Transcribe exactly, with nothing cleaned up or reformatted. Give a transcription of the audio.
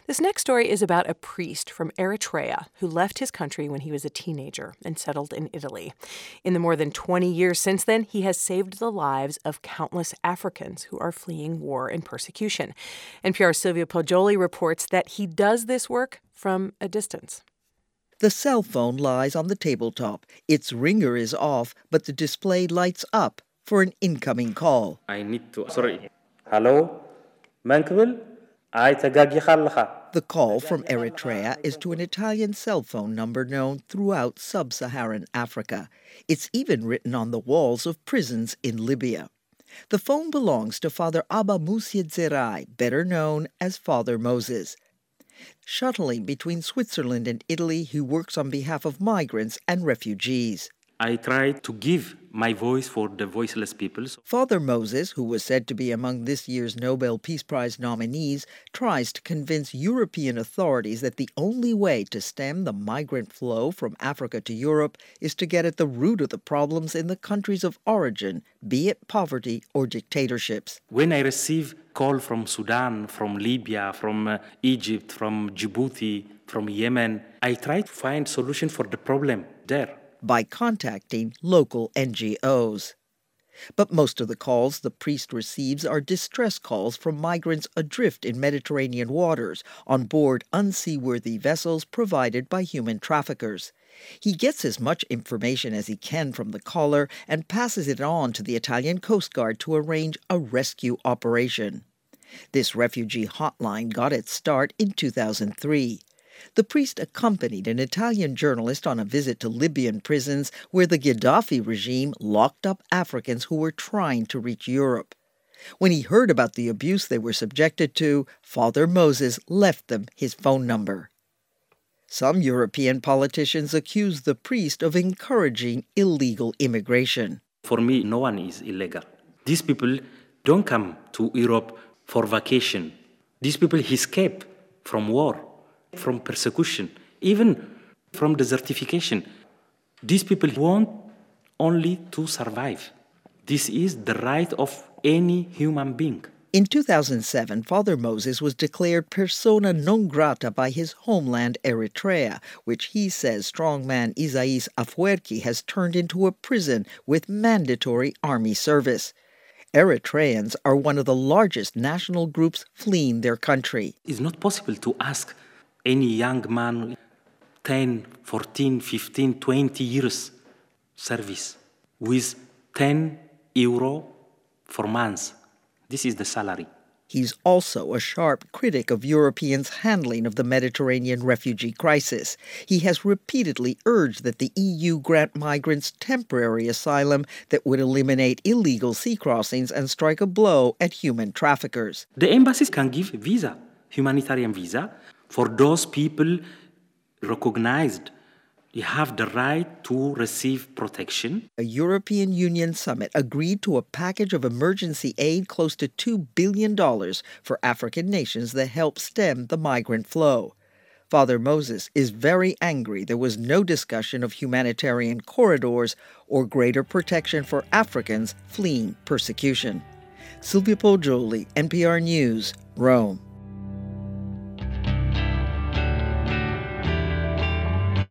This next story is about a priest from Eritrea who left his country when he was a teenager and settled in Italy. In the more than twenty years since then, he has saved the lives of countless Africans who are fleeing war and persecution. N P R's Silvia Poggioli reports that he does this work from a distance. The cell phone lies on the tabletop. Its ringer is off, but the display lights up for an incoming call. I need to... Sorry. Hello? Mankable? I tagagi. The call from Eritrea is to an Italian cell phone number known throughout sub-Saharan Africa. It's even written on the walls of prisons in Libya. The phone belongs to Father Abba Musia Zerai, better known as Father Moses. Shuttling between Switzerland and Italy, he works on behalf of migrants and refugees. I try to give my voice for the voiceless peoples. Father Moses, who was said to be among this year's Nobel Peace Prize nominees, tries to convince European authorities that the only way to stem the migrant flow from Africa to Europe is to get at the root of the problems in the countries of origin, be it poverty or dictatorships. When I receive call from Sudan, from Libya, from uh, Egypt, from Djibouti, from Yemen, I try to find solution for the problem there. By contacting local N G Os. But most of the calls the priest receives are distress calls from migrants adrift in Mediterranean waters on board unseaworthy vessels provided by human traffickers. He gets as much information as he can from the caller and passes it on to the Italian Coast Guard to arrange a rescue operation. This refugee hotline got its start in two thousand three. The priest accompanied an Italian journalist on a visit to Libyan prisons where the Gaddafi regime locked up Africans who were trying to reach Europe. When he heard about the abuse they were subjected to, Father Moses left them his phone number. Some European politicians accuse the priest of encouraging illegal immigration. For me, no one is illegal. These people don't come to Europe for vacation. These people escape from war, from persecution, even from desertification. These people want only to survive. This is the right of any human being. In two thousand seven, Father Moses was declared persona non grata by his homeland Eritrea, which he says strongman Isaias Afwerki has turned into a prison with mandatory army service. Eritreans are one of the largest national groups fleeing their country. It's not possible to ask any young man, ten, fourteen, fifteen, twenty years service with ten euro for months. This is the salary. He's also a sharp critic of Europeans' handling of the Mediterranean refugee crisis. He has repeatedly urged that the E U grant migrants temporary asylum that would eliminate illegal sea crossings and strike a blow at human traffickers. The embassies can give visa, humanitarian visa, for those people recognized. You have the right to receive protection. A European Union summit agreed to a package of emergency aid close to two billion dollars for African nations that help stem the migrant flow. Father Moses is very angry there was no discussion of humanitarian corridors or greater protection for Africans fleeing persecution. Silvia Poggioli, N P R News, Rome.